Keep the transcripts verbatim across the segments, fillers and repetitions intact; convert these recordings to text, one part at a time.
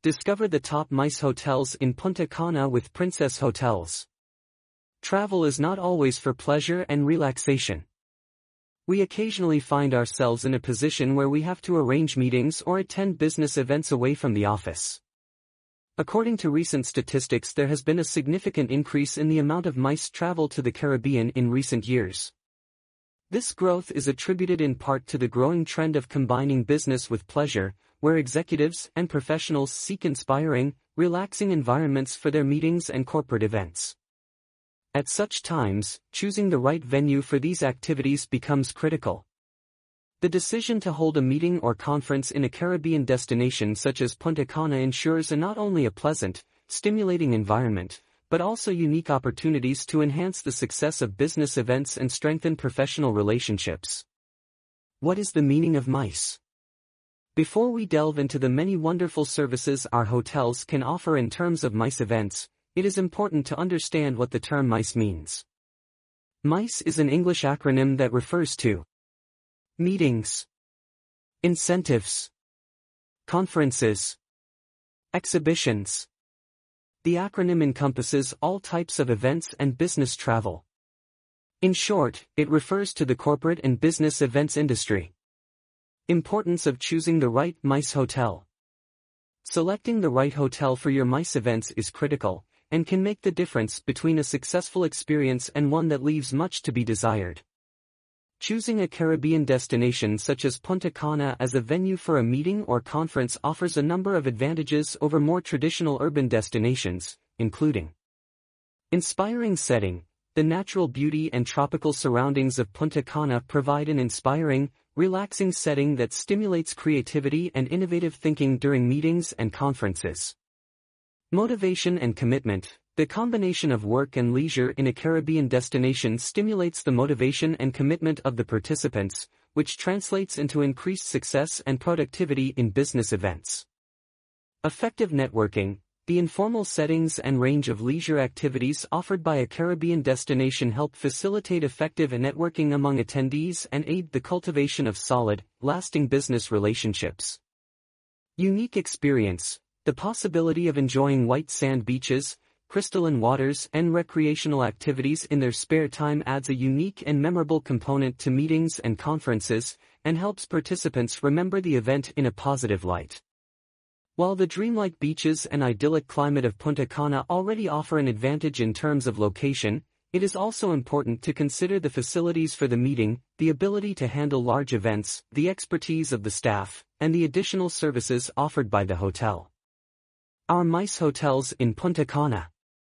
Discover the top MICE hotels in Punta Cana with Princess Hotels. Travel is not always for pleasure and relaxation. We occasionally find ourselves in a position where we have to arrange meetings or attend business events away from the office. According to recent statistics, there has been a significant increase in the amount of MICE travel to the Caribbean in recent years. This growth is attributed in part to the growing trend of combining business with pleasure, where executives and professionals seek inspiring, relaxing environments for their meetings and corporate events. At such times, choosing the right venue for these activities becomes critical. The decision to hold a meeting or conference in a Caribbean destination such as Punta Cana ensures a not only a pleasant, stimulating environment, but also unique opportunities to enhance the success of business events and strengthen professional relationships. What is the meaning of MICE? Before we delve into the many wonderful services our hotels can offer in terms of MICE events, it is important to understand what the term MICE means. MICE is an English acronym that refers to meetings, incentives, conferences, exhibitions. The acronym encompasses all types of events and business travel. In short, it refers to the corporate and business events industry. Importance of choosing the right MICE hotel. Selecting the right hotel for your MICE events is critical, and can make the difference between a successful experience and one that leaves much to be desired. Choosing a Caribbean destination such as Punta Cana as a venue for a meeting or conference offers a number of advantages over more traditional urban destinations, including inspiring setting. The natural beauty and tropical surroundings of Punta Cana provide an inspiring, relaxing setting that stimulates creativity and innovative thinking during meetings and conferences. Motivation and commitment. The combination of work and leisure in a Caribbean destination stimulates the motivation and commitment of the participants, which translates into increased success and productivity in business events. Effective networking. The informal settings and range of leisure activities offered by a Caribbean destination help facilitate effective networking among attendees and aid the cultivation of solid, lasting business relationships. Unique experience. The possibility of enjoying white sand beaches, crystalline waters and recreational activities in their spare time adds a unique and memorable component to meetings and conferences, and helps participants remember the event in a positive light. While the dreamlike beaches and idyllic climate of Punta Cana already offer an advantage in terms of location, it is also important to consider the facilities for the meeting, the ability to handle large events, the expertise of the staff, and the additional services offered by the hotel. Our MICE hotels in Punta Cana.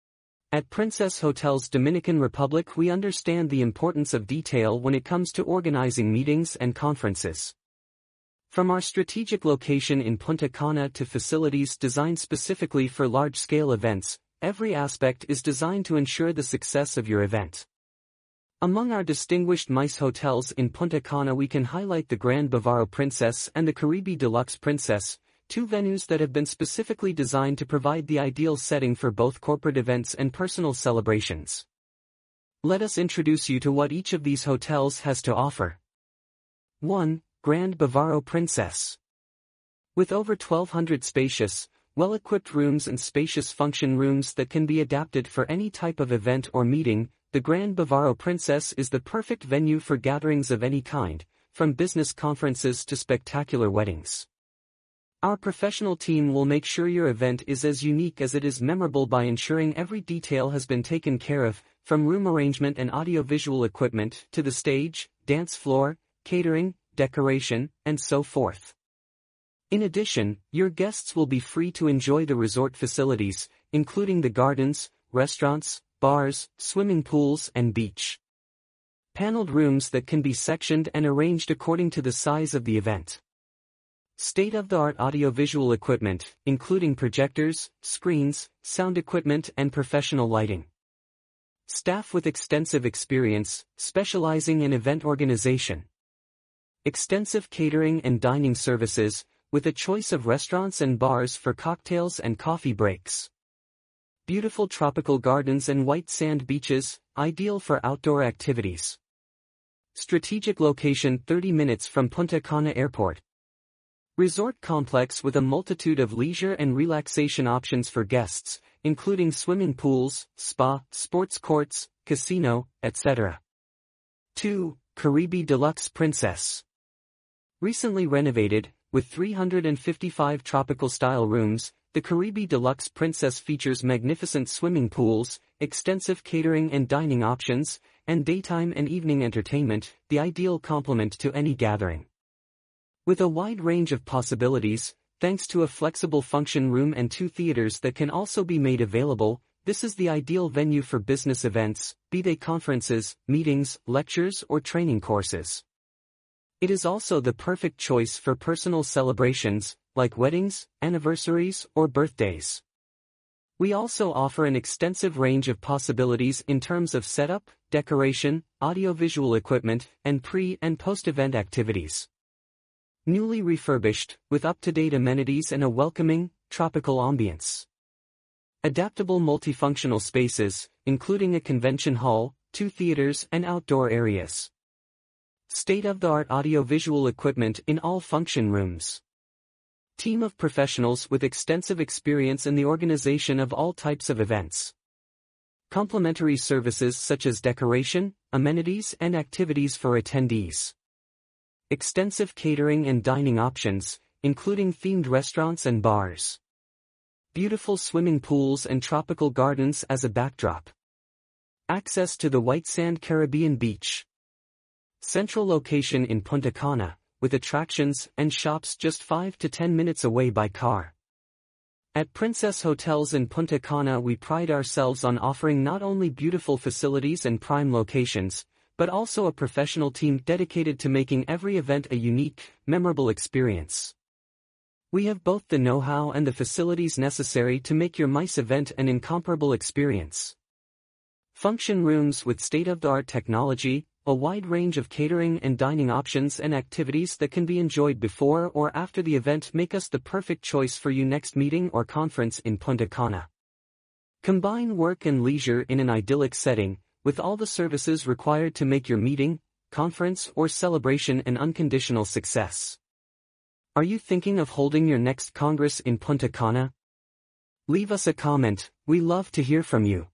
At Princess Hotels Dominican Republic, we understand the importance of detail when it comes to organizing meetings and conferences. From our strategic location in Punta Cana to facilities designed specifically for large-scale events, every aspect is designed to ensure the success of your event. Among our distinguished MICE hotels in Punta Cana, we can highlight the Grand Bavaro Princess and the Caribe Deluxe Princess, two venues that have been specifically designed to provide the ideal setting for both corporate events and personal celebrations. Let us introduce you to what each of these hotels has to offer. one. Grand Bavaro Princess. With over twelve hundred spacious, well-equipped rooms and spacious function rooms that can be adapted for any type of event or meeting, the Grand Bavaro Princess is the perfect venue for gatherings of any kind, from business conferences to spectacular weddings. Our professional team will make sure your event is as unique as it is memorable by ensuring every detail has been taken care of, from room arrangement and audiovisual equipment to the stage, dance floor, catering, decoration, and so forth. In addition, your guests will be free to enjoy the resort facilities, including the gardens, restaurants, bars, swimming pools, and beach. Paneled rooms that can be sectioned and arranged according to the size of the event. State-of-the-art audiovisual equipment, including projectors, screens, sound equipment, and professional lighting. Staff with extensive experience, specializing in event organization. Extensive catering and dining services, with a choice of restaurants and bars for cocktails and coffee breaks. Beautiful tropical gardens and white sand beaches, ideal for outdoor activities. Strategic location thirty minutes from Punta Cana Airport. Resort complex with a multitude of leisure and relaxation options for guests, including swimming pools, spa, sports courts, casino, et cetera. two. Caribe Deluxe Princess. Recently renovated, with three hundred fifty-five tropical-style rooms, the Caribe Deluxe Princess features magnificent swimming pools, extensive catering and dining options, and daytime and evening entertainment, the ideal complement to any gathering. With a wide range of possibilities, thanks to a flexible function room and two theaters that can also be made available, this is the ideal venue for business events, be they conferences, meetings, lectures, or training courses. It is also the perfect choice for personal celebrations, like weddings, anniversaries, or birthdays. We also offer an extensive range of possibilities in terms of setup, decoration, audiovisual equipment, and pre- and post-event activities. Newly refurbished, with up-to-date amenities and a welcoming, tropical ambience. Adaptable multifunctional spaces, including a convention hall, two theaters and outdoor areas. State-of-the-art audiovisual equipment in all function rooms. Team of professionals with extensive experience in the organization of all types of events. Complimentary services such as decoration, amenities and activities for attendees. Extensive catering and dining options, including themed restaurants and bars. Beautiful swimming pools and tropical gardens as a backdrop. Access to the white sand Caribbean beach. Central location in Punta Cana, with attractions and shops just five to ten minutes away by car. At Princess Hotels in Punta Cana we pride ourselves on offering not only beautiful facilities and prime locations, but also a professional team dedicated to making every event a unique, memorable experience. We have both the know-how and the facilities necessary to make your MICE event an incomparable experience. Function rooms with state-of-the-art technology, a wide range of catering and dining options and activities that can be enjoyed before or after the event make us the perfect choice for your next meeting or conference in Punta Cana. Combine work and leisure in an idyllic setting, with all the services required to make your meeting, conference or celebration an unconditional success. Are you thinking of holding your next Congress in Punta Cana? Leave us a comment, we love to hear from you.